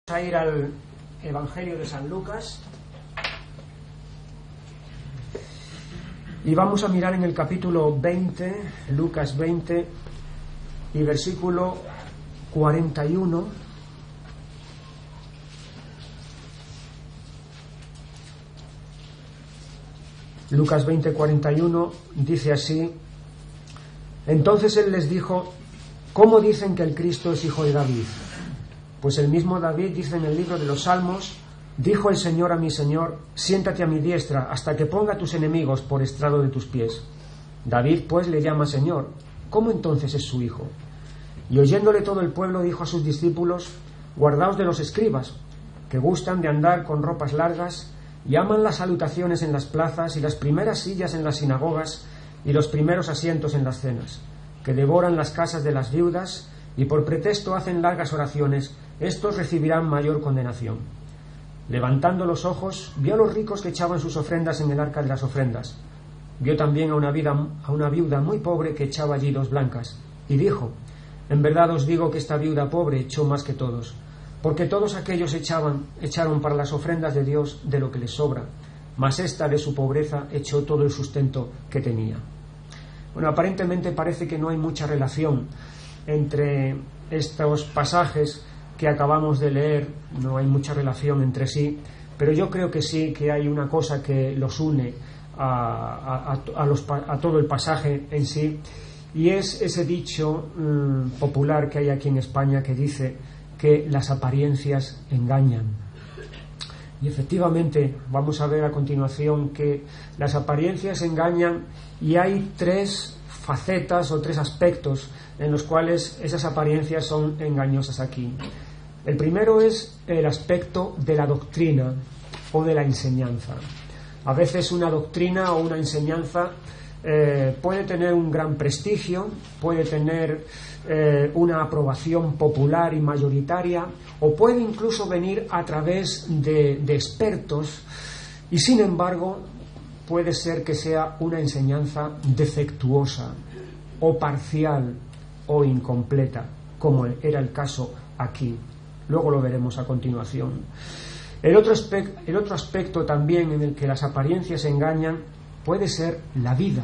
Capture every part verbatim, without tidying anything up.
Vamos a ir al Evangelio de San Lucas y vamos a mirar en el capítulo veinte, Lucas veinte y versículo cuarenta y uno. Lucas veinte, cuarenta y uno dice así: entonces él les dijo: ¿cómo dicen que el Cristo es hijo de David? Pues el mismo David dice en el libro de los Salmos: dijo el Señor a mi Señor, siéntate a mi diestra hasta que ponga a tus enemigos por estrado de tus pies. David pues le llama Señor. ¿Cómo entonces es su hijo? Y oyéndole todo el pueblo dijo a sus discípulos: guardaos de los escribas, que gustan de andar con ropas largas y aman las salutaciones en las plazas y las primeras sillas en las sinagogas y los primeros asientos en las cenas, que devoran las casas de las viudas y por pretexto hacen largas oraciones. Estos recibirán mayor condenación. Levantando los ojos, vio a los ricos que echaban sus ofrendas en el arca de las ofrendas. Vio también a una, vida, a una viuda muy pobre que echaba allí dos blancas. Y dijo: en verdad os digo que esta viuda pobre echó más que todos, porque todos aquellos echaban, echaron para las ofrendas de Dios de lo que les sobra, mas esta de su pobreza echó todo el sustento que tenía. Bueno, aparentemente parece que no hay mucha relación entre estos pasajes que acabamos de leer, no hay mucha relación entre sí, pero yo creo que sí que hay una cosa que los une a, a, a, los, a todo el pasaje en sí, y es ese dicho mmm, popular que hay aquí en España que dice que las apariencias engañan. Y efectivamente vamos a ver a continuación que las apariencias engañan, y hay tres facetas o tres aspectos en los cuales esas apariencias son engañosas aquí. El primero es el aspecto de la doctrina o de la enseñanza. A veces una doctrina o una enseñanza eh, puede tener un gran prestigio, puede tener eh, una aprobación popular y mayoritaria, o puede incluso venir a través de, de expertos, y sin embargo puede ser que sea una enseñanza defectuosa o parcial o incompleta, como era el caso aquí. Luego lo veremos a continuación. El otro, aspecto, el otro aspecto también en el que las apariencias engañan puede ser la vida.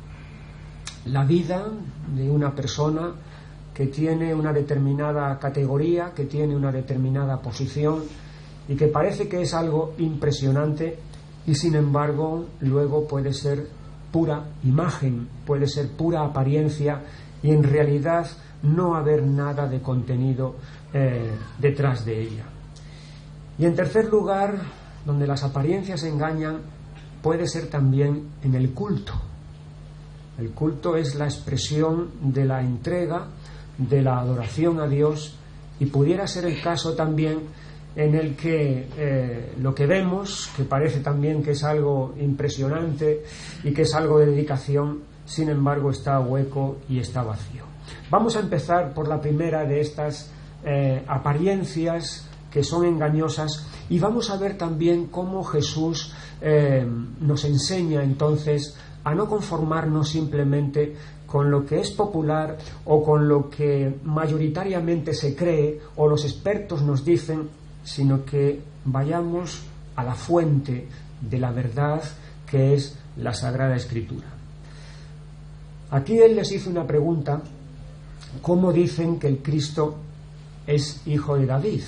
La vida de una persona que tiene una determinada categoría, que tiene una determinada posición y que parece que es algo impresionante, y sin embargo luego puede ser pura imagen, puede ser pura apariencia, y en realidad no haber nada de contenido eh, detrás de ella. Y en tercer lugar, donde las apariencias engañan, puede ser también en el culto. El culto es la expresión de la entrega, de la adoración a Dios, y pudiera ser el caso también en el que eh, lo que vemos, que parece también que es algo impresionante y que es algo de dedicación, sin embargo está hueco y está vacío. Vamos a empezar por la primera de estas eh, apariencias que son engañosas, y vamos a ver también cómo Jesús eh, nos enseña entonces a no conformarnos simplemente con lo que es popular o con lo que mayoritariamente se cree o los expertos nos dicen, sino que vayamos a la fuente de la verdad, que es la Sagrada Escritura. Aquí él les hizo una pregunta: ¿cómo dicen que el Cristo es hijo de David?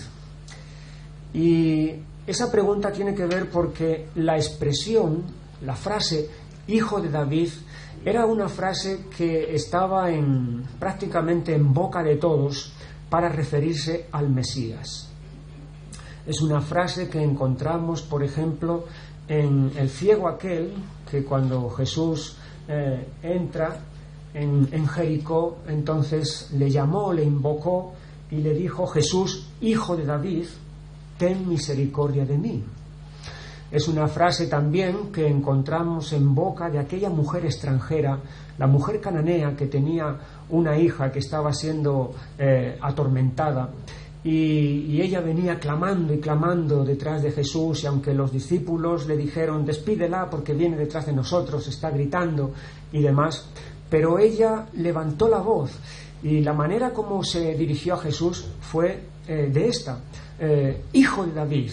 Y esa pregunta tiene que ver porque la expresión, la frase hijo de David, era una frase que estaba en, prácticamente en boca de todos para referirse al Mesías. Es una frase que encontramos, por ejemplo, en el ciego aquel que cuando Jesús eh, entra en, en Jericó, entonces le llamó, le invocó y le dijo: Jesús, hijo de David, ten misericordia de mí. Es una frase también que encontramos en boca de aquella mujer extranjera, la mujer cananea que tenía una hija que estaba siendo eh, atormentada, y, y ella venía clamando y clamando detrás de Jesús, y aunque los discípulos le dijeron: despídela porque viene detrás de nosotros, está gritando y demás, pero ella levantó la voz, y la manera como se dirigió a Jesús fue eh, de esta: eh, hijo de David.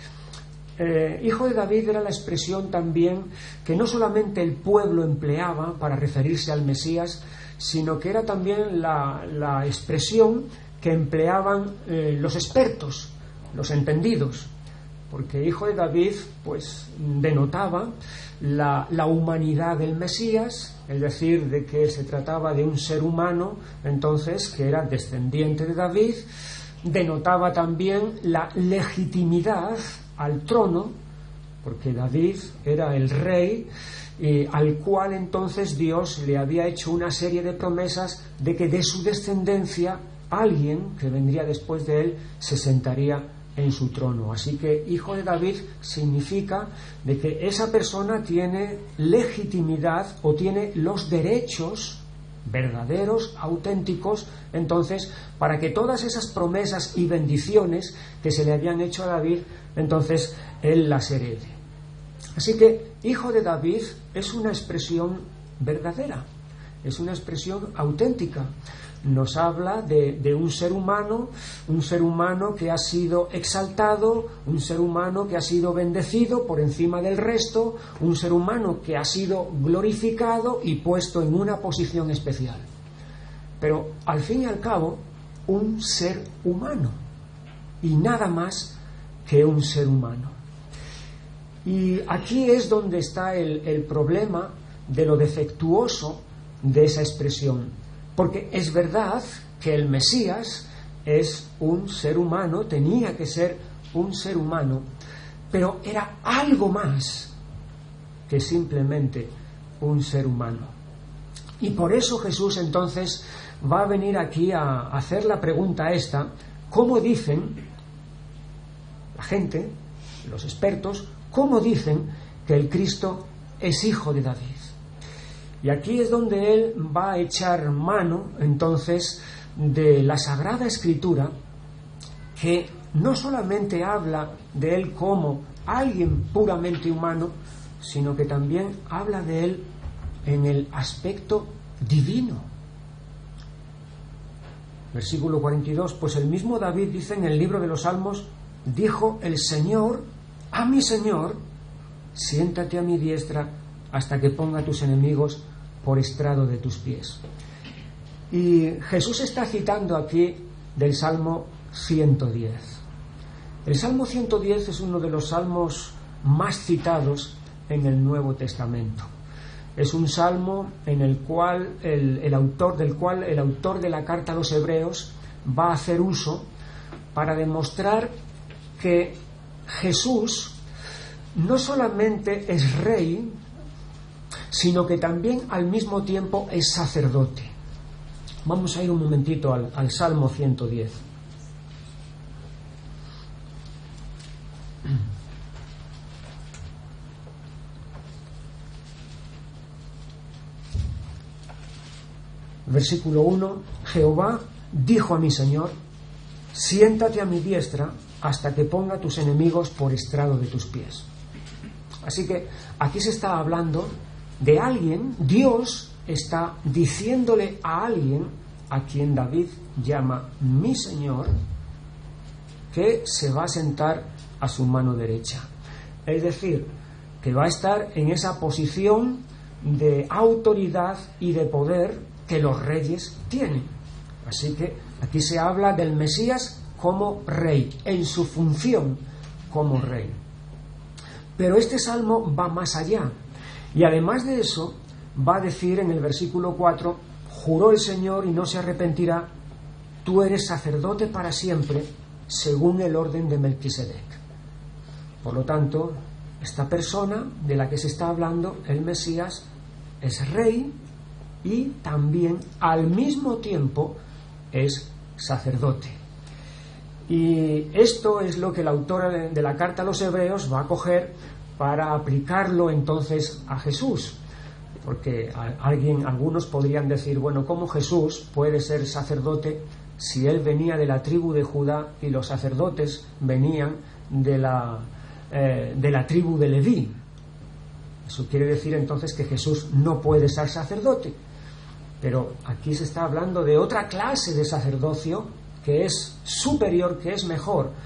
Eh, hijo de David era la expresión también que no solamente el pueblo empleaba para referirse al Mesías, sino que era también la, la expresión que empleaban eh, los expertos, los entendidos, porque hijo de David pues denotaba la, la humanidad del Mesías, es decir, de que se trataba de un ser humano, entonces, que era descendiente de David. Denotaba también la legitimidad al trono, porque David era el rey eh, al cual entonces Dios le había hecho una serie de promesas de que de su descendencia alguien que vendría después de él se sentaría en su trono. Así que hijo de David significa de que esa persona tiene legitimidad o tiene los derechos verdaderos, auténticos, entonces, para que todas esas promesas y bendiciones que se le habían hecho a David, entonces él las herede. Así que hijo de David es una expresión verdadera, es una expresión auténtica. Nos habla de, de un ser humano, un ser humano que ha sido exaltado, un ser humano que ha sido bendecido por encima del resto, un ser humano que ha sido glorificado y puesto en una posición especial. Pero al fin y al cabo, un ser humano, y nada más que un ser humano. Y aquí es donde está el, el problema de lo defectuoso de esa expresión. Porque es verdad que el Mesías es un ser humano, tenía que ser un ser humano, pero era algo más que simplemente un ser humano. Y por eso Jesús entonces va a venir aquí a hacer la pregunta esta: ¿cómo dicen la gente, los expertos, cómo dicen que el Cristo es hijo de David? Y aquí es donde él va a echar mano entonces de la Sagrada Escritura, que no solamente habla de él como alguien puramente humano, sino que también habla de él en el aspecto divino. Versículo cuarenta y dos: pues el mismo David dice en el libro de los Salmos, dijo el Señor a mi Señor, siéntate a mi diestra hasta que ponga a tus enemigos por estrado de tus pies. Y Jesús está citando aquí del Salmo ciento diez. El Salmo ciento diez es uno de los salmos más citados en el Nuevo Testamento. Es un salmo en el cual el, el autor del cual el autor de la carta a los Hebreos va a hacer uso para demostrar que Jesús no solamente es rey, sino que también al mismo tiempo es sacerdote. Vamos a ir un momentito al, al Salmo ciento diez. Versículo uno: Jehová dijo a mi Señor, siéntate a mi diestra hasta que ponga tus enemigos por estrado de tus pies. Así que aquí se está hablando de alguien, Dios está diciéndole a alguien a quien David llama mi Señor, que se va a sentar a su mano derecha. Es decir, que va a estar en esa posición de autoridad y de poder que los reyes tienen. Así que aquí se habla del Mesías como rey, en su función como rey. Pero este salmo va más allá. Y además de eso, va a decir en el versículo cuatro, juró el Señor y no se arrepentirá, tú eres sacerdote para siempre, según el orden de Melquisedec. Por lo tanto, esta persona de la que se está hablando, el Mesías, es rey y también al mismo tiempo es sacerdote. Y esto es lo que el autor de la carta a los Hebreos va a coger para aplicarlo entonces a Jesús, porque alguien, algunos podrían decir, bueno, ¿cómo Jesús puede ser sacerdote si él venía de la tribu de Judá y los sacerdotes venían de la, eh, de la tribu de Leví? Eso quiere decir entonces que Jesús no puede ser sacerdote, pero aquí se está hablando de otra clase de sacerdocio que es superior, que es mejor.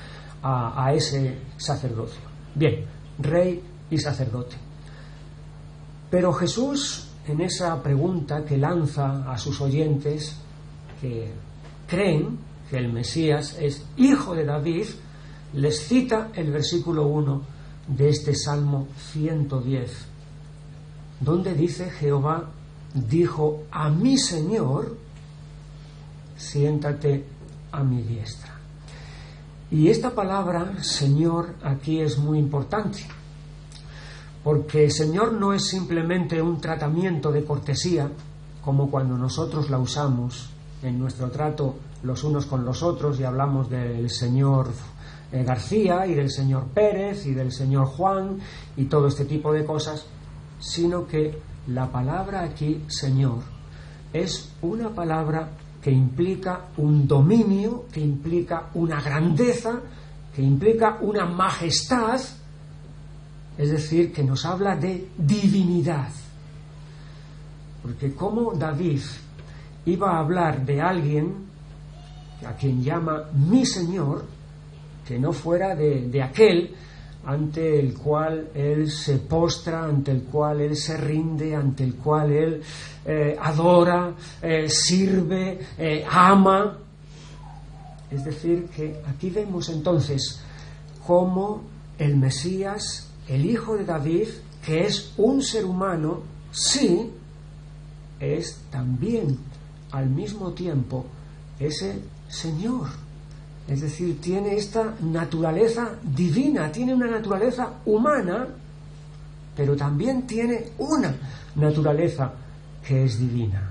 a, a ese sacerdocio. Bien, rey y sacerdote. Pero Jesús, en esa pregunta que lanza a sus oyentes que creen que el Mesías es hijo de David, les cita el versículo uno de este Salmo ciento diez, donde dice: Jehová dijo a mi Señor, siéntate a mi diestra. Y esta palabra Señor aquí es muy importante, porque Señor no es simplemente un tratamiento de cortesía, como cuando nosotros la usamos en nuestro trato los unos con los otros y hablamos del señor García y del señor Pérez y del señor Juan y todo este tipo de cosas, sino que la palabra aquí, Señor, es una palabra que implica un dominio, que implica una grandeza, que implica una majestad, es decir, que nos habla de divinidad. Porque como David iba a hablar de alguien a quien llama mi Señor, que no fuera de, de aquel ante el cual él se postra, ante el cual él se rinde, ante el cual él eh, adora, eh, sirve, eh, ama. Es decir, que aquí vemos entonces cómo el Mesías, el hijo de David, que es un ser humano, sí, es también al mismo tiempo ese Señor. Es decir, tiene esta naturaleza divina, tiene una naturaleza humana, pero también tiene una naturaleza que es divina.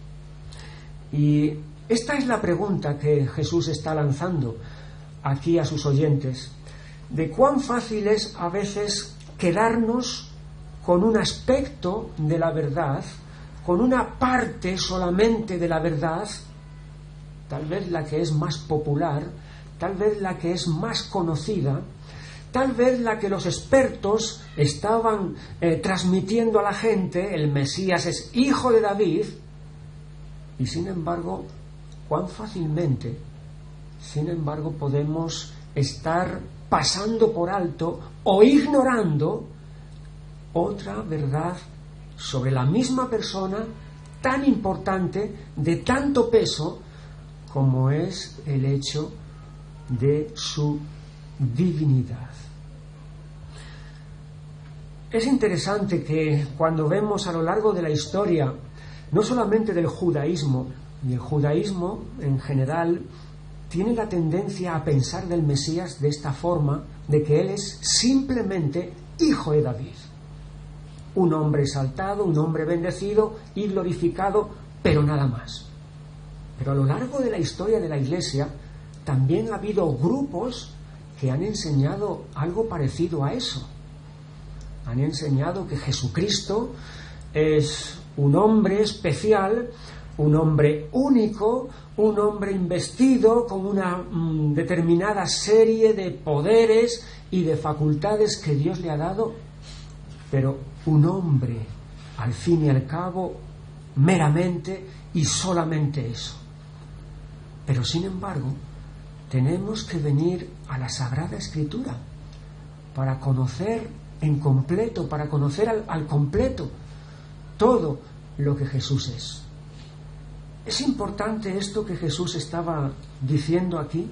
Y esta es la pregunta que Jesús está lanzando aquí a sus oyentes, de cuán fácil es a veces quedarnos con un aspecto de la verdad, con una parte solamente de la verdad, tal vez la que es más popular, tal vez la que es más conocida, tal vez la que los expertos estaban eh, transmitiendo a la gente: el Mesías es hijo de David. Y sin embargo, cuán fácilmente, sin embargo, podemos estar pasando por alto o ignorando otra verdad sobre la misma persona, tan importante, de tanto peso, como es el hecho de su divinidad. Es interesante que cuando vemos a lo largo de la historia, no solamente del judaísmo, y el judaísmo en general tiene la tendencia a pensar del Mesías de esta forma, de que él es simplemente hijo de David, un hombre exaltado, un hombre bendecido y glorificado, pero nada más. Pero a lo largo de la historia de la Iglesia también ha habido grupos que han enseñado algo parecido a eso. Han enseñado que Jesucristo es un hombre especial, un hombre único, un hombre investido con una mm, determinada serie de poderes y de facultades que Dios le ha dado, pero un hombre, al fin y al cabo, meramente y solamente eso. Pero sin embargo, tenemos que venir a la Sagrada Escritura para conocer en completo, para conocer al, al completo todo lo que Jesús es. ¿Es importante esto que Jesús estaba diciendo aquí?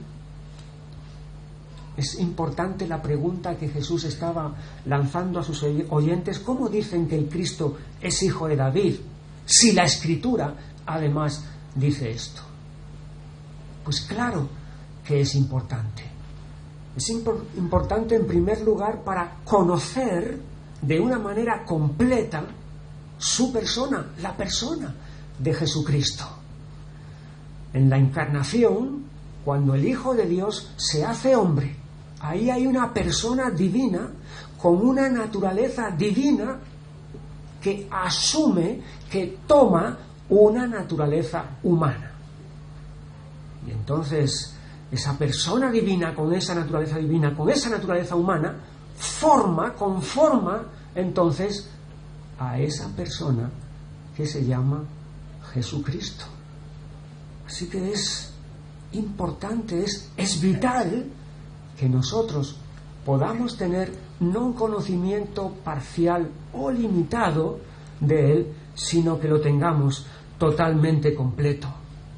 Es importante la pregunta que Jesús estaba lanzando a sus oyentes: ¿cómo dicen que el Cristo es hijo de David, si la Escritura además dice esto? Pues claro que es importante. Es impor- importante en primer lugar para conocer de una manera completa su persona, la persona de Jesucristo. En la encarnación, cuando el Hijo de Dios se hace hombre, ahí hay una persona divina con una naturaleza divina que asume, que toma una naturaleza humana. Y entonces esa persona divina con esa naturaleza divina, con esa naturaleza humana, forma, conforma entonces a esa persona que se llama Jesucristo. Así que es importante, es, es vital que nosotros podamos tener no un conocimiento parcial o limitado de Él, sino que lo tengamos totalmente completo.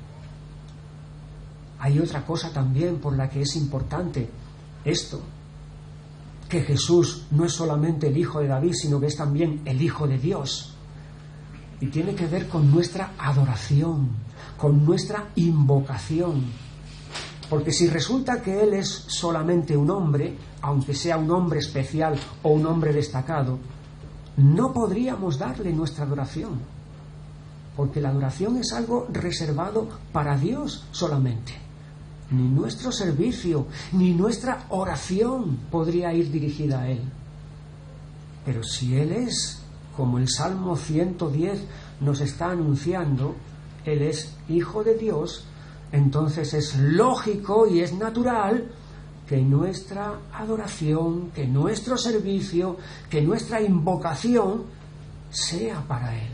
Hay otra cosa también por la que es importante esto, que Jesús no es solamente el Hijo de David, sino que es también el Hijo de Dios. Y tiene que ver con nuestra adoración, con nuestra invocación. Porque si resulta que Él es solamente un hombre, aunque sea un hombre especial o un hombre destacado, no podríamos darle nuestra adoración. Porque la adoración es algo reservado para Dios solamente. Ni nuestro servicio, ni nuestra oración podría ir dirigida a Él. Pero si Él es, como el Salmo ciento diez nos está anunciando, Él es Hijo de Dios, entonces es lógico y es natural que nuestra adoración, que nuestro servicio, que nuestra invocación sea para Él.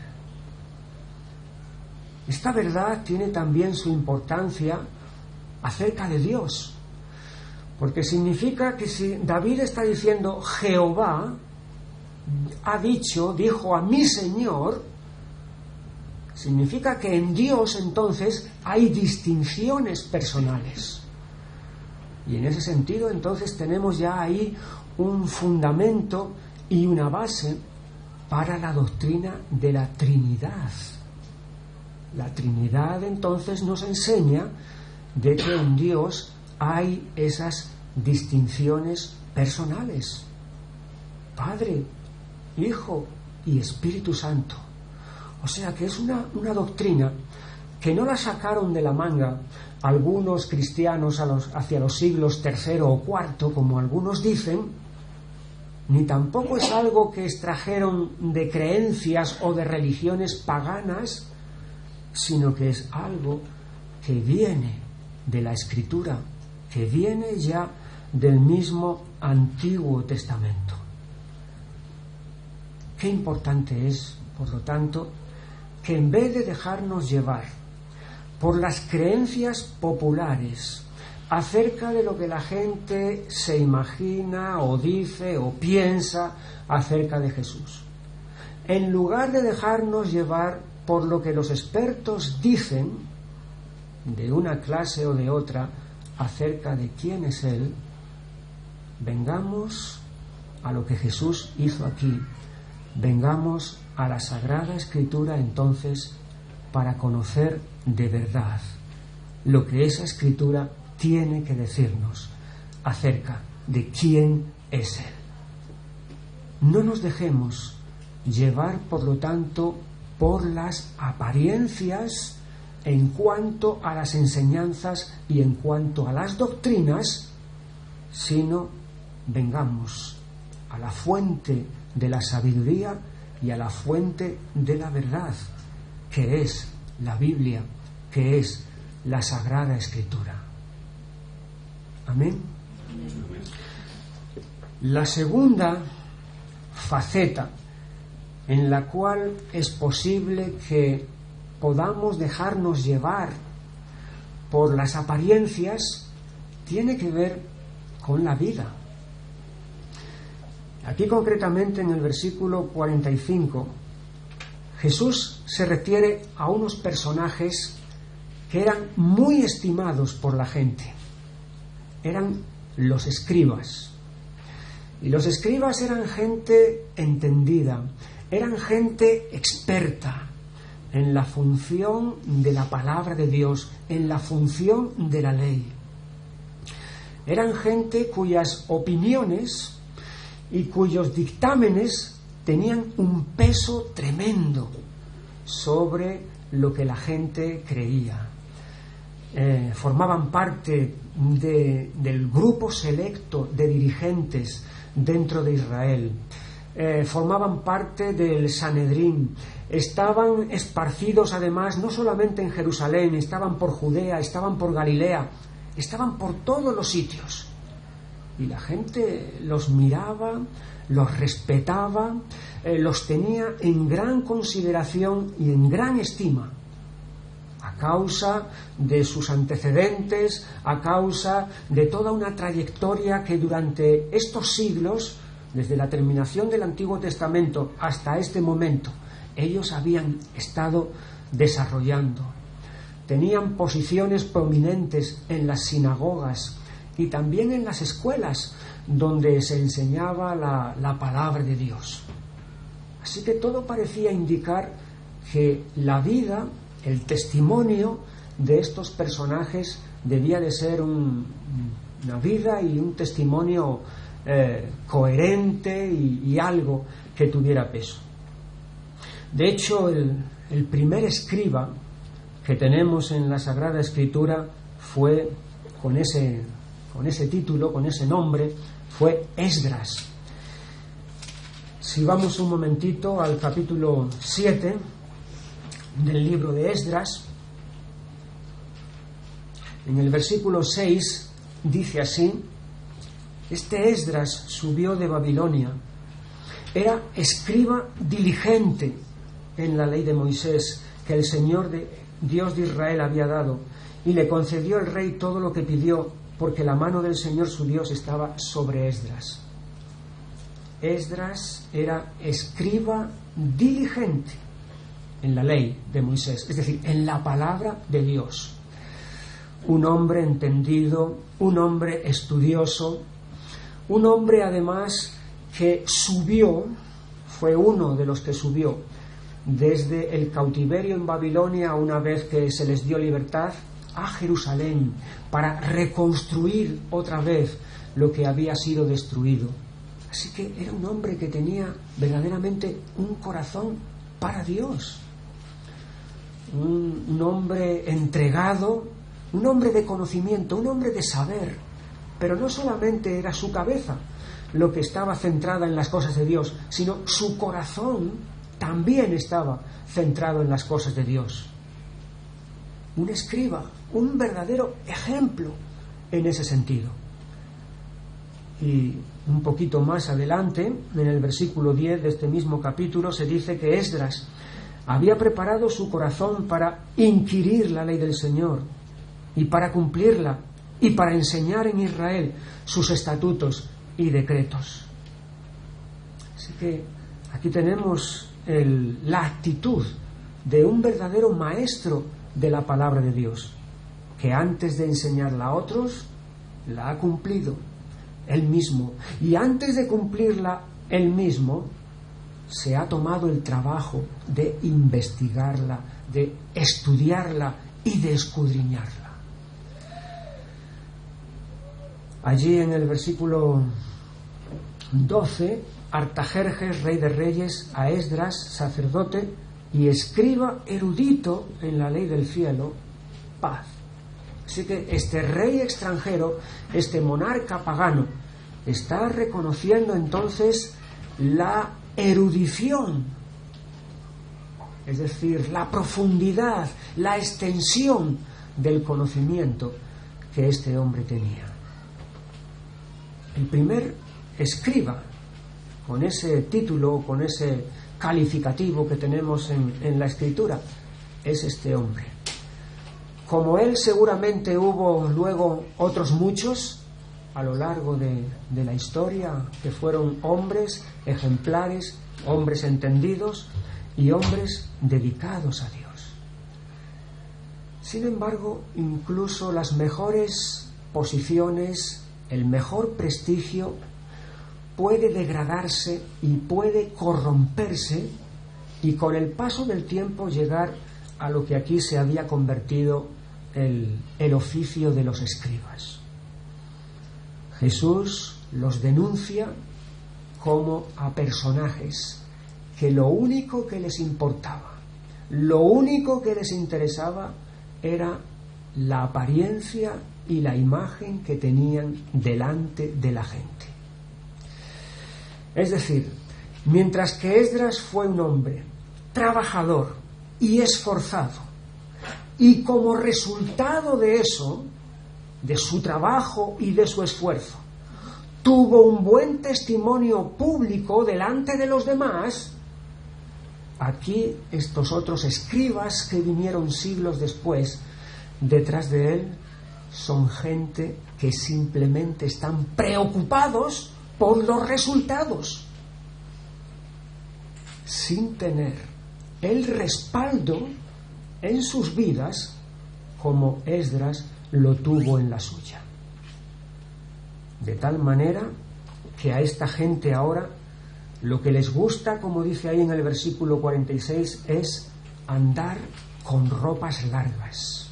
Esta verdad tiene también su importancia acerca de Dios, porque significa que si David está diciendo Jehová ha dicho, dijo a mi Señor, significa que en Dios entonces hay distinciones personales. Y en ese sentido entonces tenemos ya ahí un fundamento y una base para la doctrina de la Trinidad. La Trinidad entonces nos enseña de que en Dios hay esas distinciones personales. Padre, Hijo y Espíritu Santo. O sea que es una, una doctrina que no la sacaron de la manga algunos cristianos a los, hacia los siglos tercero o cuarto, como algunos dicen, ni tampoco es algo que extrajeron de creencias o de religiones paganas, sino que es algo que viene de la Escritura, que viene ya del mismo Antiguo Testamento. Qué importante es, por lo tanto, que en vez de dejarnos llevar por las creencias populares acerca de lo que la gente se imagina o dice o piensa acerca de Jesús, en lugar de dejarnos llevar por lo que los expertos dicen de una clase o de otra acerca de quién es Él, vengamos a lo que Jesús hizo aquí, vengamos a la Sagrada Escritura entonces para conocer de verdad lo que esa Escritura tiene que decirnos acerca de quién es Él. No nos dejemos llevar, por lo tanto, por las apariencias en cuanto a las enseñanzas y en cuanto a las doctrinas, sino vengamos a la fuente de la sabiduría y a la fuente de la verdad, que es la Biblia, que es la Sagrada Escritura. Amén. La segunda faceta en la cual es posible que podamos dejarnos llevar por las apariencias tiene que ver con la vida. Aquí concretamente en el versículo cuarenta y cinco, Jesús se refiere a unos personajes que eran muy estimados por la gente. Eran los escribas. Y los escribas eran gente entendida, eran gente experta en la función de la palabra de Dios, en la función de la ley. Eran gente cuyas opiniones y cuyos dictámenes tenían un peso tremendo sobre lo que la gente creía. Eh, formaban parte de, del grupo selecto de dirigentes dentro de Israel. Eh, formaban parte del Sanedrín. Estaban esparcidos además no solamente en Jerusalén, estaban por Judea, estaban por Galilea, estaban por todos los sitios. Y la gente los miraba, los respetaba, eh, los tenía en gran consideración y en gran estima. ¿A a causa de sus antecedentes, a causa de toda una trayectoria que durante estos siglos, desde la terminación del Antiguo Testamento hasta este momento, ellos habían estado desarrollando. Tenían posiciones prominentes en las sinagogas y también en las escuelas donde se enseñaba la, la palabra de Dios. Así que todo parecía indicar que la vida, el testimonio de estos personajes debía de ser un, una vida y un testimonio eh, coherente y, y algo que tuviera peso. De hecho, el, el primer escriba que tenemos en la Sagrada Escritura fue, con ese, con ese título, con ese nombre, fue Esdras. Si vamos un momentito al capítulo siete del libro de Esdras, en el versículo seis dice así: este Esdras subió de Babilonia, era escriba diligente en la ley de Moisés que el Señor de, Dios de Israel había dado, y le concedió el rey todo lo que pidió, porque la mano del Señor su Dios estaba sobre Esdras. Esdras era escriba diligente en la ley de Moisés, es decir, en la palabra de Dios. Un hombre entendido, un hombre estudioso, un hombre además que subió, fue uno de los que subió desde el cautiverio en Babilonia, una vez que se les dio libertad, a Jerusalén para reconstruir otra vez lo que había sido destruido. Así que era un hombre que tenía verdaderamente un corazón para Dios, un, un hombre entregado, un hombre de conocimiento, un hombre de saber. Pero no solamente era su cabeza lo que estaba centrada en las cosas de Dios, sino su corazón también estaba centrado en las cosas de Dios. Un escriba, un verdadero ejemplo en ese sentido. Y un poquito más adelante, en el versículo diez de este mismo capítulo, se dice que Esdras había preparado su corazón para inquirir la ley del Señor y para cumplirla y para enseñar en Israel sus estatutos y decretos. Así que aquí tenemos el, la actitud de un verdadero maestro de la palabra de Dios, que antes de enseñarla a otros, la ha cumplido él mismo, y antes de cumplirla él mismo, se ha tomado el trabajo de investigarla, de estudiarla y de escudriñarla. Allí en el versículo doce, Artajerjes, rey de reyes, a Esdras, sacerdote y escriba erudito en la ley del cielo, paz. Así que este rey extranjero, este monarca pagano, está reconociendo entonces la erudición, es decir, la profundidad, la extensión del conocimiento que este hombre tenía. El primer escriba, con ese título, con ese calificativo que tenemos en, en la Escritura, es este hombre. Como él, seguramente hubo luego otros muchos a lo largo de, de la historia que fueron hombres ejemplares, hombres entendidos y hombres dedicados a Dios. Sin embargo, incluso las mejores posiciones, el mejor prestigio, puede degradarse y puede corromperse y con el paso del tiempo llegar a lo que aquí se había convertido el, el oficio de los escribas. Jesús los denuncia como a personajes que lo único que les importaba, lo único que les interesaba era la apariencia y la imagen que tenían delante de la gente. Es decir, mientras que Esdras fue un hombre trabajador y esforzado, y como resultado de eso, de su trabajo y de su esfuerzo, tuvo un buen testimonio público delante de los demás, Aquí estos otros escribas que vinieron siglos después detrás de él son gente que simplemente están preocupados por los resultados, sin tener el respaldo en sus vidas como Esdras lo tuvo en la suya. De tal manera que a esta gente ahora lo que les gusta, como dice ahí en el versículo cuarenta y seis, es andar con ropas largas.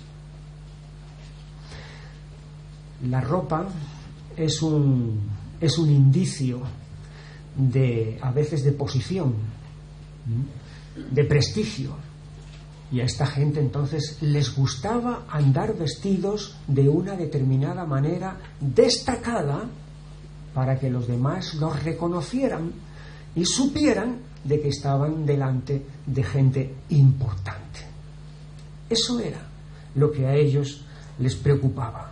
La ropa es un, es un indicio de, a veces, de posición, de prestigio. Y a esta gente entonces les gustaba andar vestidos de una determinada manera destacada para que los demás los reconocieran y supieran de que estaban delante de gente importante. Eso era lo que a ellos les preocupaba.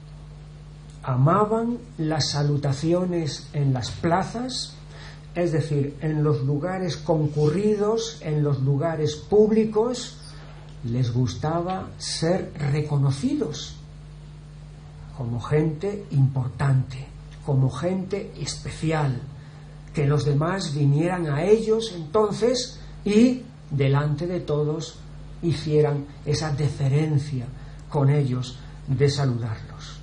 Amaban las salutaciones en las plazas, es decir, en los lugares concurridos, en los lugares públicos. Les gustaba ser reconocidos como gente importante, como gente especial, que los demás vinieran a ellos entonces y delante de todos hicieran esa deferencia con ellos de saludarlos.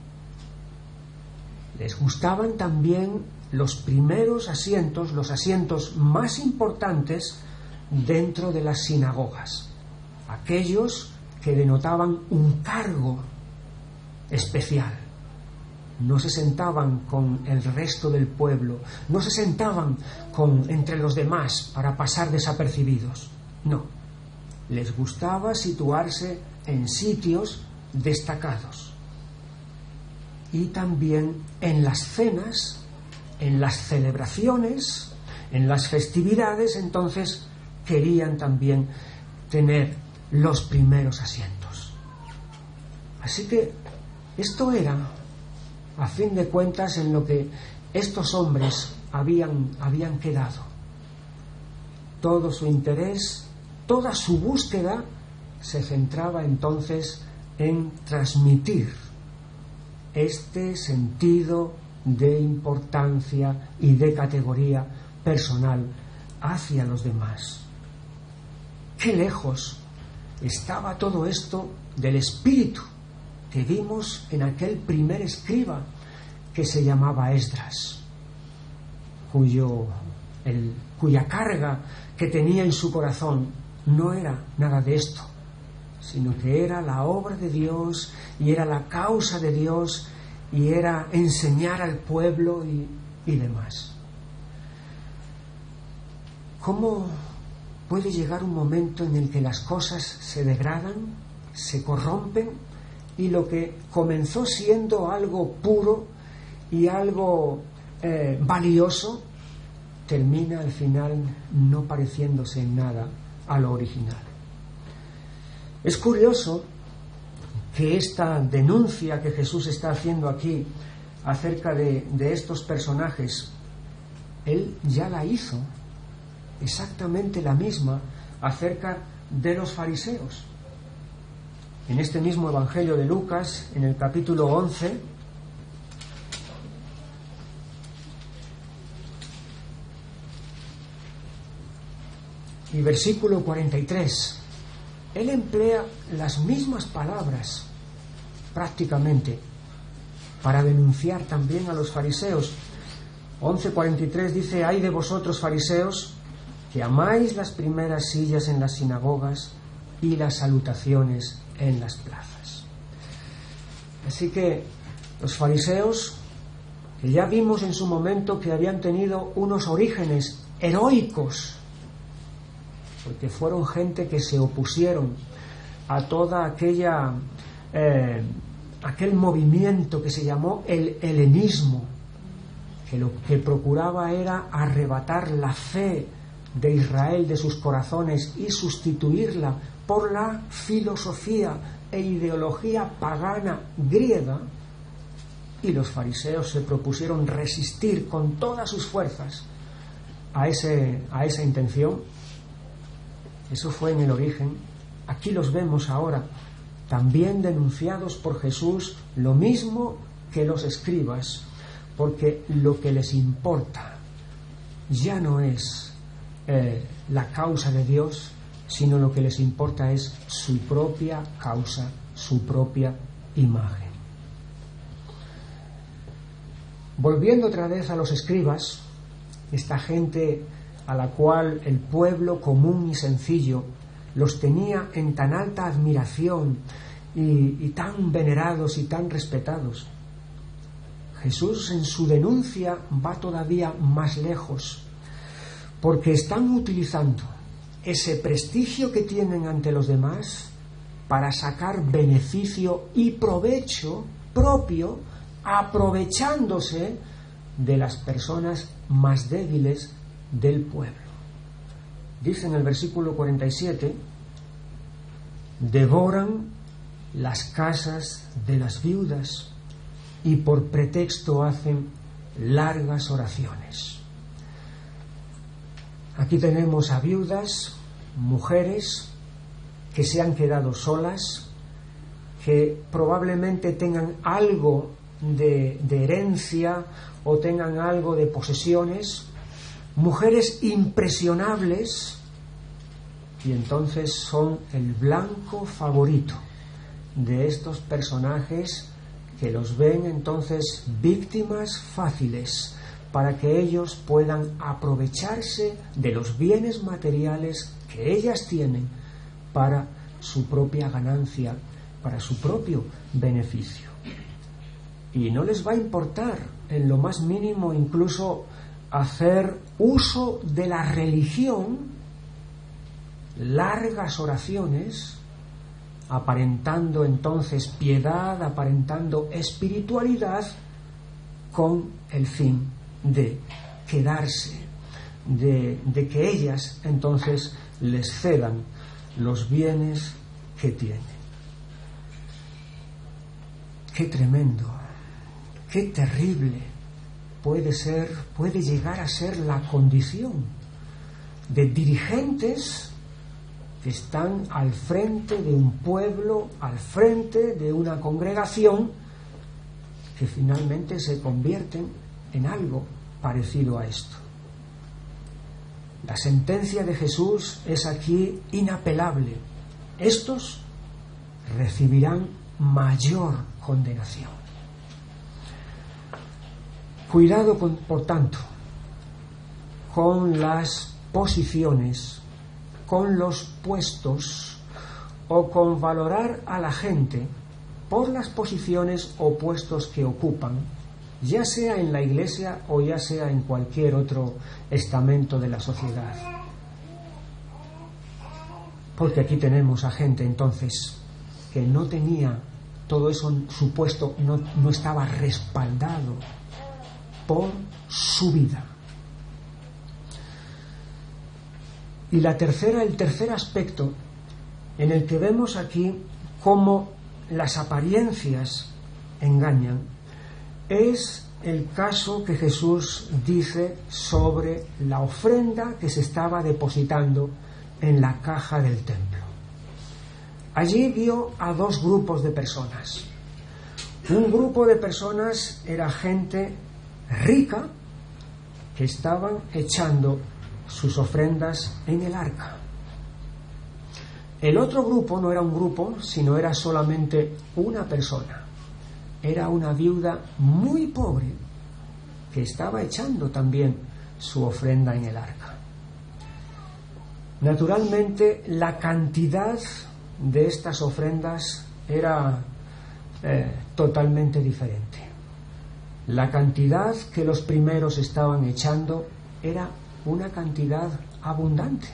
Les gustaban también los primeros asientos, los asientos más importantes dentro de las sinagogas, aquellos que denotaban un cargo especial. No se sentaban con el resto del pueblo, no se sentaban con, entre los demás para pasar desapercibidos. No, les gustaba situarse en sitios destacados. Y también en las cenas, en las celebraciones, en las festividades, entonces querían también tener los primeros asientos. Así que esto era, a fin de cuentas, en lo que estos hombres habían, habían quedado. Todo su interés, toda su búsqueda se centraba entonces en transmitir este sentido de importancia y de categoría personal hacia los demás. Qué lejos estaba todo esto del espíritu que vimos en aquel primer escriba que se llamaba Esdras, cuyo, el, cuya carga que tenía en su corazón no era nada de esto, sino que era la obra de Dios y era la causa de Dios y era enseñar al pueblo y, y demás. ¿Cómo puede llegar un momento en el que las cosas se degradan, se corrompen, y lo que comenzó siendo algo puro y algo eh, valioso termina al final no pareciéndose en nada a lo original? Es curioso que esta denuncia que Jesús está haciendo aquí acerca de, de estos personajes, él ya la hizo exactamente la misma acerca de los fariseos. En este mismo Evangelio de Lucas, en el capítulo once, y versículo cuarenta y tres, él emplea las mismas palabras prácticamente para denunciar también a los fariseos. once cuarenta y tres dice: «Ay de vosotros, fariseos, que amáis las primeras sillas en las sinagogas y las salutaciones en las plazas». Así que los fariseos, que ya vimos en su momento que habían tenido unos orígenes heroicos, porque fueron gente que se opusieron a toda aquella eh, aquel movimiento que se llamó el helenismo, que lo que procuraba era arrebatar la fe de Israel de sus corazones y sustituirla por la filosofía e ideología pagana griega. Y los fariseos se propusieron resistir con todas sus fuerzas a, ese, a esa intención, Eso fue en el origen. Aquí los vemos ahora, también denunciados por Jesús, lo mismo que los escribas, porque lo que les importa ya no es eh, la causa de Dios, sino lo que les importa es su propia causa, su propia imagen. Volviendo otra vez a los escribas, esta gente a la cual el pueblo común y sencillo los tenía en tan alta admiración y, y tan venerados y tan respetados, Jesús en su denuncia va todavía más lejos, porque están utilizando ese prestigio que tienen ante los demás para sacar beneficio y provecho propio, aprovechándose de las personas más débiles del pueblo. Dice en el versículo cuarenta y siete: devoran las casas de las viudas y por pretexto hacen largas oraciones. Aquí tenemos a viudas, mujeres que se han quedado solas, que probablemente tengan algo de, de herencia o tengan algo de posesiones, mujeres impresionables, y entonces son el blanco favorito de estos personajes que los ven entonces víctimas fáciles para que ellos puedan aprovecharse de los bienes materiales que ellas tienen para su propia ganancia, para su propio beneficio. Y no les va a importar en lo más mínimo incluso hacer uso de la religión, largas oraciones, aparentando entonces piedad, aparentando espiritualidad, con el fin de quedarse, de, de que ellas entonces les cedan los bienes que tienen. Qué tremendo, qué terrible puede ser, puede llegar a ser la condición de dirigentes que están al frente de un pueblo, al frente de una congregación, que finalmente se convierten en algo parecido a esto. La sentencia de Jesús es aquí inapelable. Estos recibirán mayor condenación. Cuidado, con, por tanto, con las posiciones, con los puestos o con valorar a la gente por las posiciones o puestos que ocupan, ya sea en la iglesia o ya sea en cualquier otro estamento de la sociedad. Porque aquí tenemos a gente entonces que no tenía todo eso, su puesto no, no estaba respaldado por su vida. Y la tercera, el tercer aspecto en el que vemos aquí cómo las apariencias engañan, es el caso que Jesús dice sobre la ofrenda que se estaba depositando en la caja del templo. Allí vio a dos grupos de personas. Un grupo de personas era gente rica que estaban echando sus ofrendas en el arca. El otro grupo no era un grupo, sino era solamente una persona. Era una viuda muy pobre que estaba echando también su ofrenda en el arca. Naturalmente, la cantidad de estas ofrendas era eh, totalmente diferente. La cantidad que los primeros estaban echando era una cantidad abundante.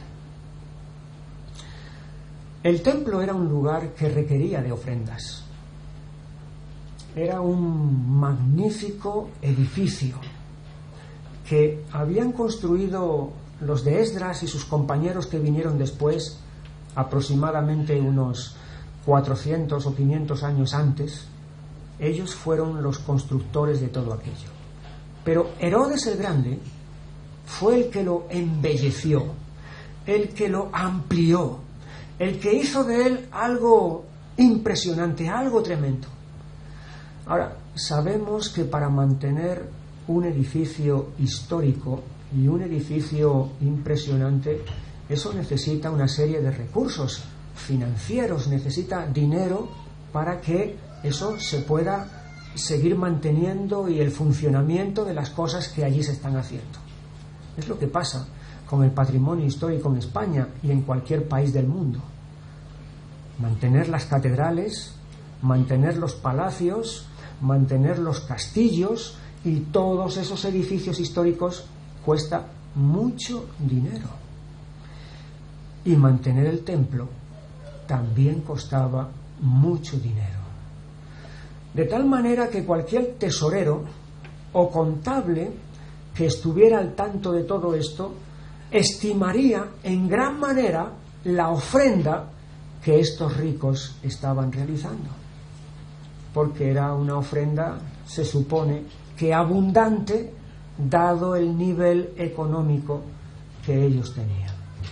El templo era un lugar que requería de ofrendas. Era un magnífico edificio que habían construido los de Esdras y sus compañeros que vinieron después, aproximadamente unos cuatrocientos o quinientos años antes. Ellos fueron los constructores de todo aquello. Pero Herodes el Grande fue el que lo embelleció, el que lo amplió, el que hizo de él algo impresionante, algo tremendo. Ahora, sabemos que para mantener un edificio histórico y un edificio impresionante, eso necesita una serie de recursos financieros, necesita dinero para que eso se pueda seguir manteniendo y el funcionamiento de las cosas que allí se están haciendo. Es lo que pasa con el patrimonio histórico en España y en cualquier país del mundo. Mantener las catedrales, mantener los palacios, mantener los castillos y todos esos edificios históricos cuesta mucho dinero. Y mantener el templo también costaba mucho dinero. De tal manera que cualquier tesorero o contable que estuviera al tanto de todo esto estimaría en gran manera la ofrenda que estos ricos estaban realizando, porque era una ofrenda, se supone, que abundante, dado el nivel económico que ellos tenían.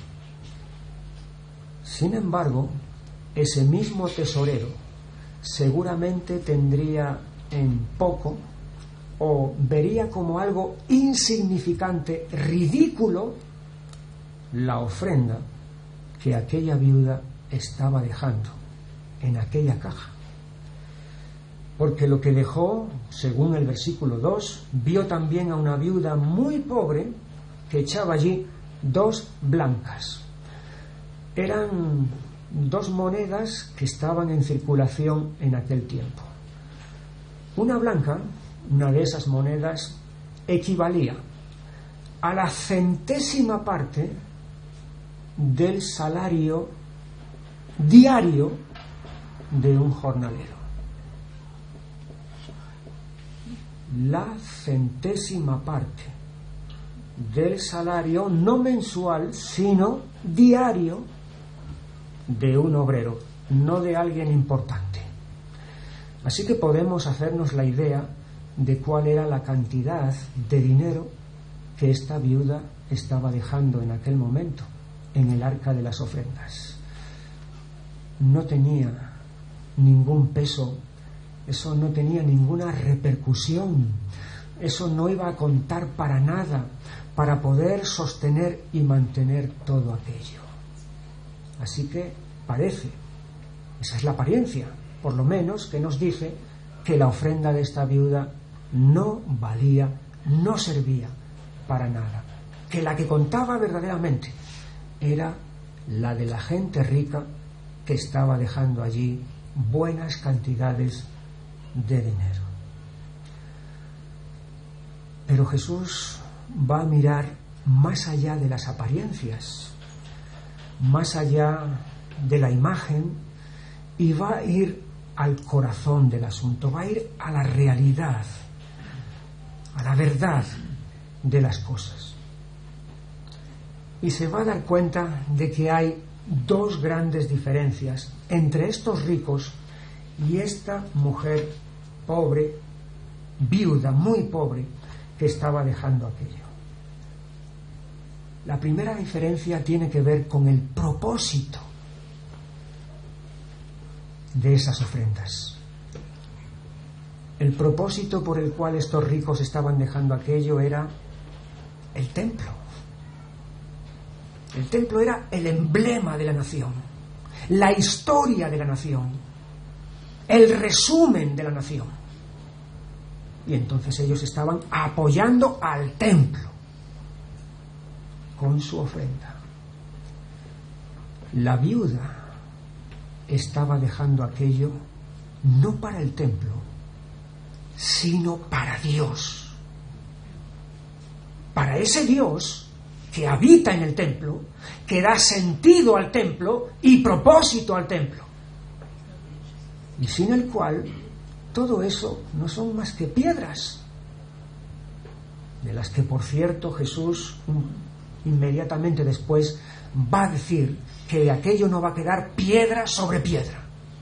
Sin embargo, ese mismo tesorero seguramente tendría en poco o vería como algo insignificante, ridículo, la ofrenda que aquella viuda estaba dejando en aquella caja. Porque lo que dejó, según el versículo dos, vio también a una viuda muy pobre que echaba allí dos blancas. Eran dos monedas que estaban en circulación en aquel tiempo. Una blanca, una de esas monedas, equivalía a la centésima parte del salario diario de un jornalero. La centésima parte del salario no mensual, sino diario de un obrero, no de alguien importante. Así que podemos hacernos la idea de cuál era la cantidad de dinero que esta viuda estaba dejando en aquel momento en el arca de las ofrendas. No tenía ningún peso, eso no tenía ninguna repercusión, eso no iba a contar para nada para poder sostener y mantener todo aquello. Así que parece, esa es la apariencia, por lo menos, que nos dice que la ofrenda de esta viuda no valía, no servía para nada, que la que contaba verdaderamente era la de la gente rica que estaba dejando allí buenas cantidades de dinero. Pero Jesús va a mirar más allá de las apariencias, más allá de la imagen, y va a ir al corazón del asunto, va a ir a la realidad, a la verdad de las cosas. Y se va a dar cuenta de que hay dos grandes diferencias entre estos ricos y esta mujer pobre, viuda, muy pobre, que estaba dejando aquello. La primera diferencia tiene que ver con el propósito de esas ofrendas. El propósito por el cual estos ricos estaban dejando aquello era el templo. El templo era el emblema de la nación, la historia de la nación, el resumen de la nación. Y entonces ellos estaban apoyando al templo con su ofrenda. La viuda estaba dejando aquello no para el templo, sino para Dios. Para ese Dios que habita en el templo, que da sentido al templo y propósito al templo, y sin el cual todo eso no son más que piedras, de las que, por cierto, Jesús inmediatamente después va a decir que aquello no va a quedar piedra sobre piedra.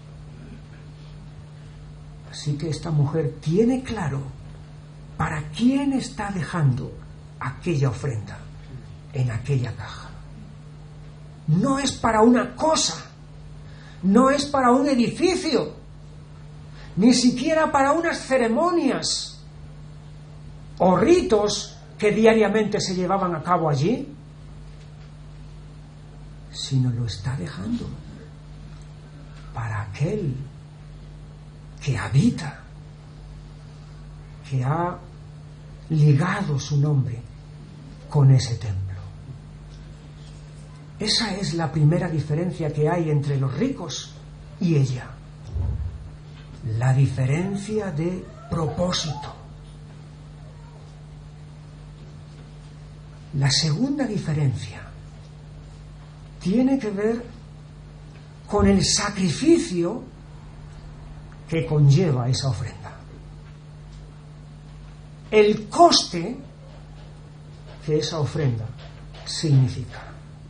Así que esta mujer tiene claro para quién está dejando aquella ofrenda en aquella caja. no es para una cosa, no es para un edificio, ni siquiera para unas ceremonias o ritos que diariamente se llevaban a cabo allí, sino lo está dejando para aquel que habita, que ha ligado su nombre con ese templo. Esa es la primera diferencia que hay entre los ricos y ella. La diferencia de propósito. La segunda diferencia tiene que ver con el sacrificio que conlleva esa ofrenda. El coste que esa ofrenda significa.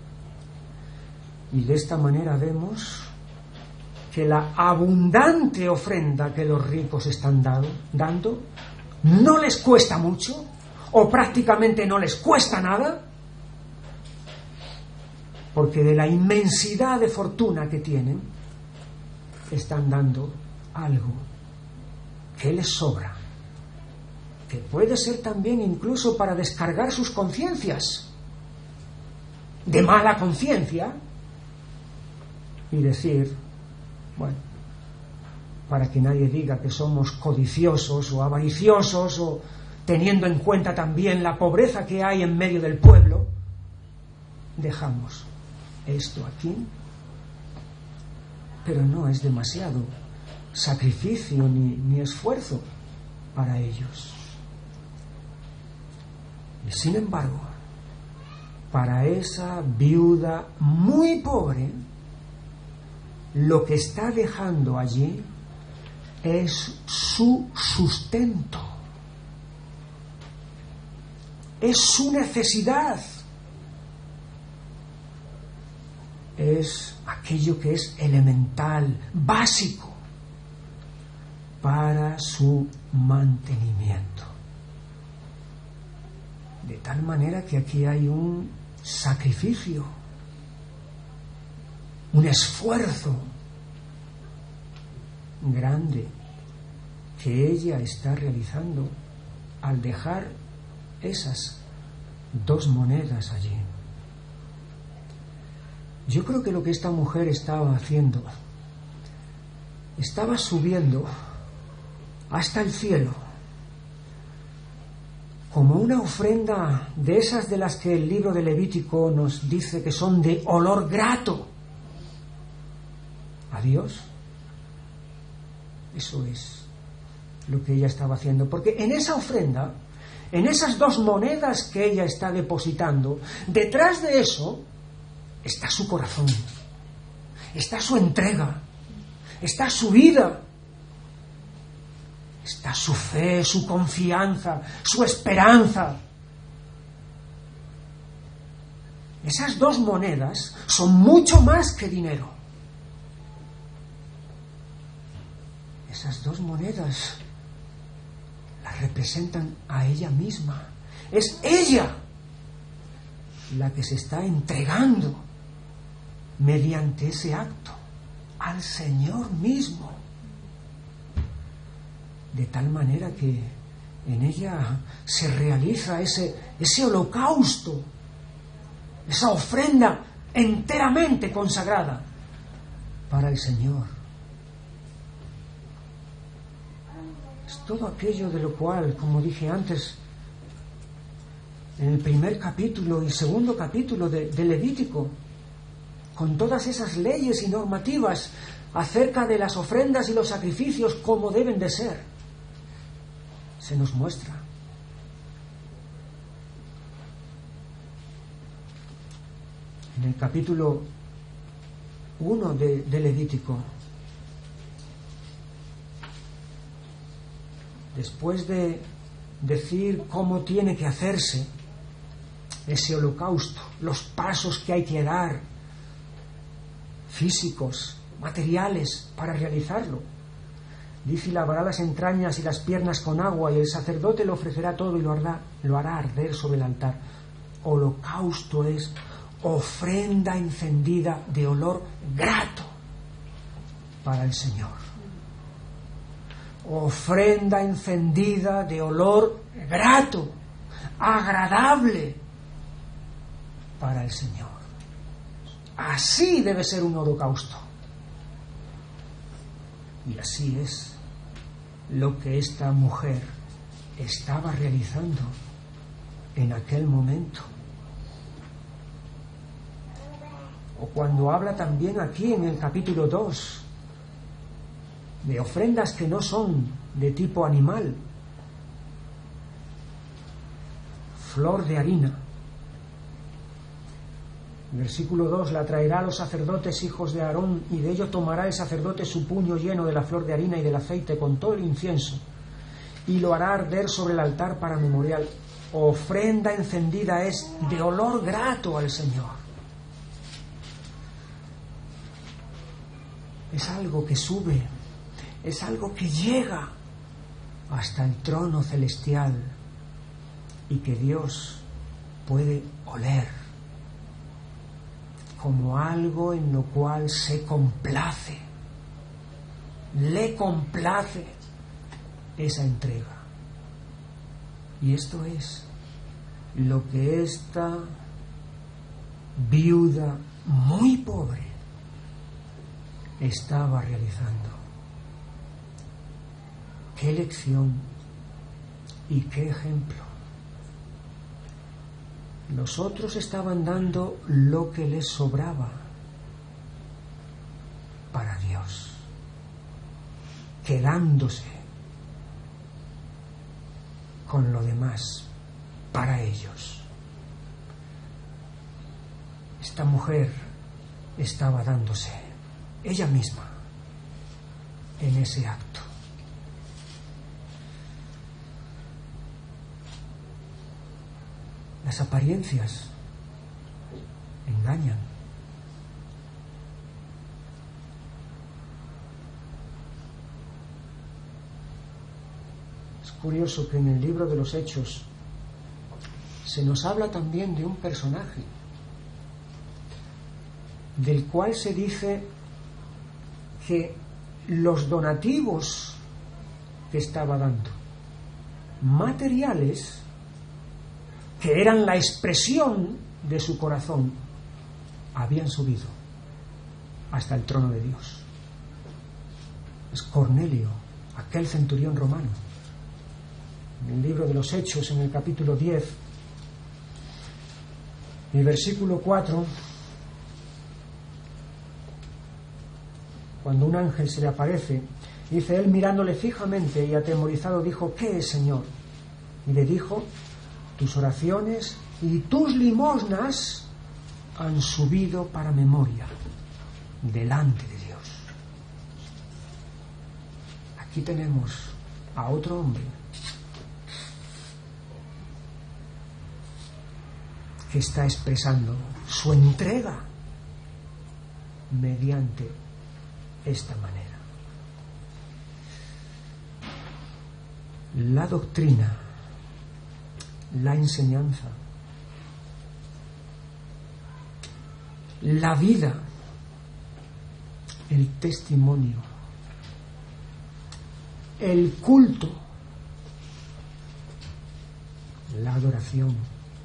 Y de esta manera vemos que la abundante ofrenda que los ricos están dado, dando no les cuesta mucho o prácticamente no les cuesta nada, porque de la inmensidad de fortuna que tienen están dando algo que les sobra, que puede ser también incluso para descargar sus conciencias de mala conciencia y decir, bueno, para que nadie diga que somos codiciosos o avariciosos, o teniendo en cuenta también la pobreza que hay en medio del pueblo, dejamos esto aquí, pero no es demasiado sacrificio ni, ni esfuerzo para ellos. Y sin embargo, para esa viuda muy pobre, lo que está dejando allí es su sustento, es su necesidad, es aquello que es elemental, básico para su mantenimiento. De tal manera que aquí hay un sacrificio, un esfuerzo grande que ella está realizando al dejar esas dos monedas allí. Yo creo que lo que esta mujer estaba haciendo, estaba subiendo hasta el cielo como una ofrenda de esas de las que el libro de Levítico nos dice que son de olor grato a Dios. Eso es lo que ella estaba haciendo, porque en esa ofrenda, en esas dos monedas que ella está depositando, detrás de eso está su corazón, está su entrega, está su vida, está su fe, su confianza, su esperanza. Esas dos monedas son mucho más que dinero. Esas dos monedas las representan a ella misma. Es ella la que se está entregando mediante ese acto al Señor mismo, de tal manera que en ella se realiza ese, ese holocausto, esa ofrenda enteramente consagrada para el Señor. Es todo aquello de lo cual, como dije antes, en el primer capítulo y segundo capítulo de, de Levítico, con todas esas leyes y normativas acerca de las ofrendas y los sacrificios como deben de ser, se nos muestra. En el capítulo uno de, de Levítico, después de decir cómo tiene que hacerse ese holocausto, los pasos que hay que dar, físicos, materiales, para realizarlo, dice: y lavará las entrañas y las piernas con agua, y el sacerdote le ofrecerá todo y lo hará, lo hará arder sobre el altar. Holocausto es ofrenda encendida de olor grato para el Señor. Ofrenda encendida de olor grato, agradable para el Señor. Así debe ser un holocausto. Y así es lo que esta mujer estaba realizando en aquel momento. O cuando habla también aquí en el capítulo dos de ofrendas que no son de tipo animal, flor de harina. Versículo dos: la traerá a los sacerdotes hijos de Aarón, y de ello tomará el sacerdote su puño lleno de la flor de harina y del aceite con todo el incienso, y lo hará arder sobre el altar para memorial. Ofrenda encendida es de olor grato al Señor. Es algo que sube, es algo que llega hasta el trono celestial y que Dios puede oler como algo en lo cual se complace, le complace esa entrega. Y esto es lo que esta viuda muy pobre estaba realizando. Qué lección y qué ejemplo. Los otros estaban dando lo que les sobraba para Dios, quedándose con lo demás para ellos. Esta mujer estaba dándose ella misma en ese acto. Las apariencias engañan. Es curioso que en el libro de los Hechos se nos habla también de un personaje del cual se dice que los donativos que estaba dando, materiales, que eran la expresión de su corazón, habían subido hasta el trono de Dios. Es Cornelio, aquel centurión romano. En el libro de los Hechos, en el capítulo diez, el versículo cuatro, cuando un ángel se le aparece, dice: él mirándole fijamente y atemorizado dijo: ¿qué es, Señor? Y le dijo: tus oraciones y tus limosnas han subido para memoria delante de Dios. Aquí tenemos a otro hombre que está expresando su entrega mediante esta manera. La doctrina, la enseñanza, la vida, el testimonio, el culto, la adoración.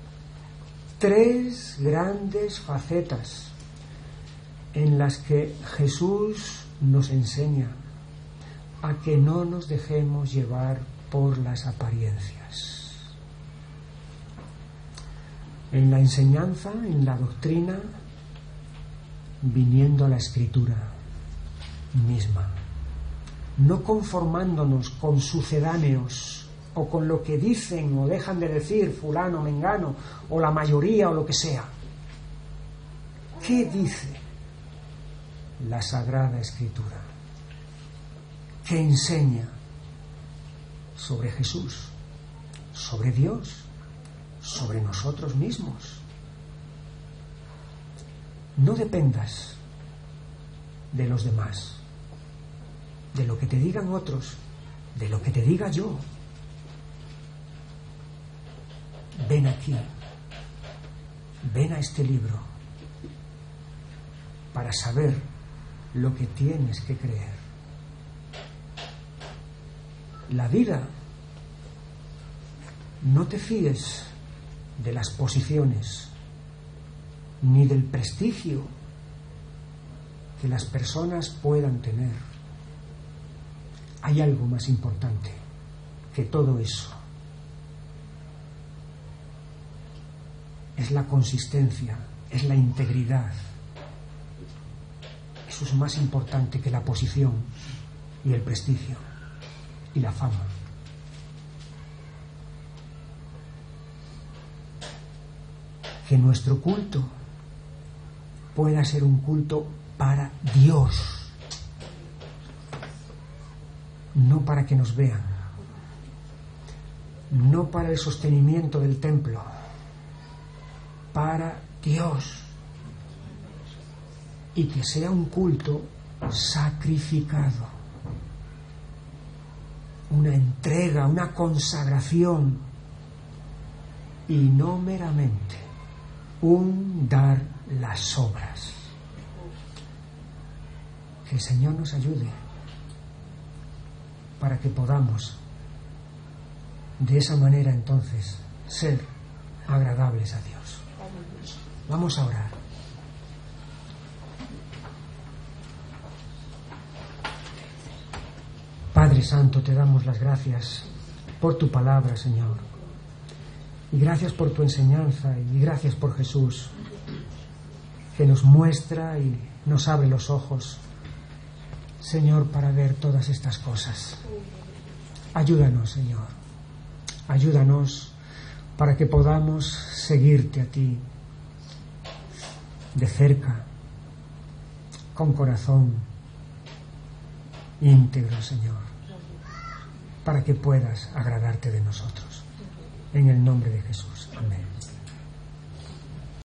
Tres grandes facetas en las que Jesús nos enseña a que no nos dejemos llevar por las apariencias. En la enseñanza, en la doctrina, viniendo a la Escritura misma, no conformándonos con sucedáneos o con lo que dicen o dejan de decir fulano, mengano, o la mayoría o lo que sea. ¿Qué dice la Sagrada Escritura? ¿Qué enseña sobre Jesús, sobre Dios, sobre nosotros mismos? No dependas de los demás, de lo que te digan otros, de lo que te diga yo. Ven aquí, ven a este libro para saber lo que tienes que creer. La vida, no te fíes de las posiciones ni del prestigio que las personas puedan tener. Hay algo más importante que todo eso. Es la consistencia, es la integridad. Eso es más importante que la posición y el prestigio y la fama. Que nuestro culto pueda ser un culto para Dios, no para que nos vean, no para el sostenimiento del templo, para Dios, y que sea un culto sacrificado, una entrega, una consagración, y no meramente un dar las obras. Que el Señor nos ayude para que podamos de esa manera entonces ser agradables a Dios. Vamos a orar. Padre Santo, te damos las gracias por tu palabra, Señor. Y gracias por tu enseñanza, y gracias por Jesús, que nos muestra y nos abre los ojos, Señor, para ver todas estas cosas. Ayúdanos, Señor. Ayúdanos para que podamos seguirte a ti de cerca, con corazón íntegro, Señor, para que puedas agradarte de nosotros. En el nombre de Jesús. Amén.